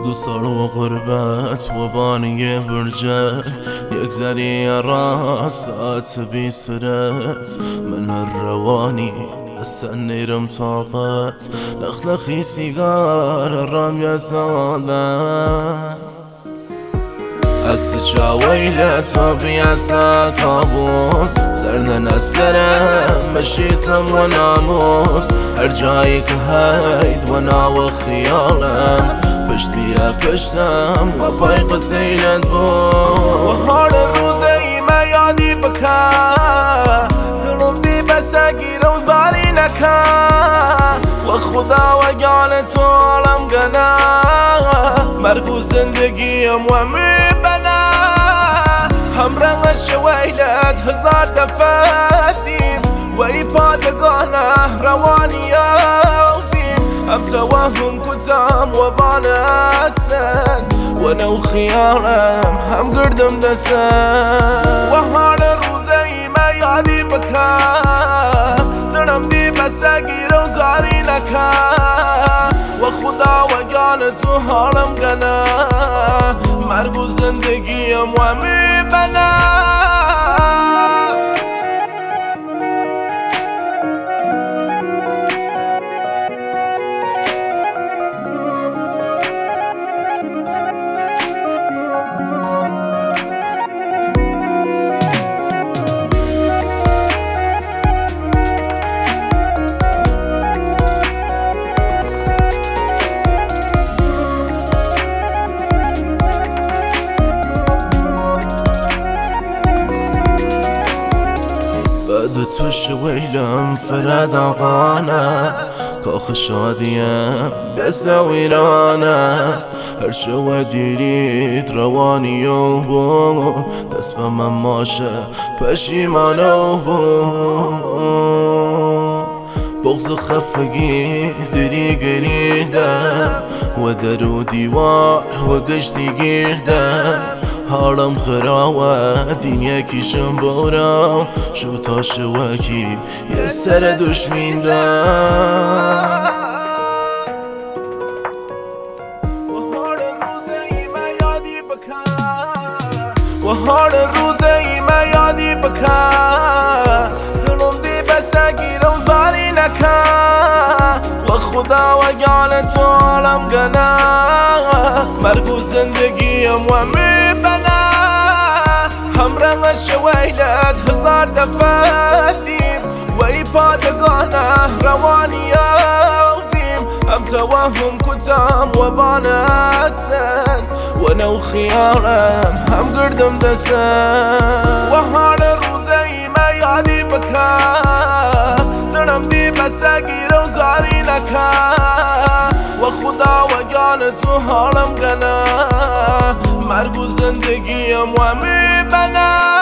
بگو سال و غربت و بانی برجه یک زنی راست ساعت بی سرت من الرواني هسه نیرم طاقت نخنخی سیگار رام یا ساده عکس چاویلت و بیاسا کابوس سرنن السرم مشيتم وناموس هر جایی که هید و ناو خیالم پشتی پشتم و پای قسیلت بود و حال روزی ما یادی بکا دلم بی بسگیر و زاری نکا و خدا و گال تو عالم گنا مرگ و زندگیم و میبنا هم رنگ شویلت هزار دفعه دیم و ای پادگانه روانی هم توهم كتام وبان أكسن ونو خيارم هم قردم دسن وهال روزي ما يادي بكا درم دي بساقير وزاري نكا وخدا وقالت وهالم قنا مرقو زندگيم ومي بنا تو شويلم فراد غانا كوخ شادية بسويرانا هر شو ديريت رواني يوبو تسبا مماشا پشیمانو بغض خفقي دري قريدا ودرو ديوار وقشتي قيردا حالم خراوه دنیا کیشم بورا شو تا شواکی یه سر دشمین دا و حال روزی ما یادی بکا دلم دی بسگیر و زاری نکا و خدا و گال تو عالم گنا مرگ و زندگیم و میبنا هم رنگ شویلت هزار دفعه دیم و ای پادگانه روانی دیم هم توهم کتام و بان اکسن و نو خیارم هم قردم دسن و حال روزی ما یادی بکا درم دی بسگیر و زاری نکا و خدا و گال تو حالم گنا مرگ و زندگیم و میبنا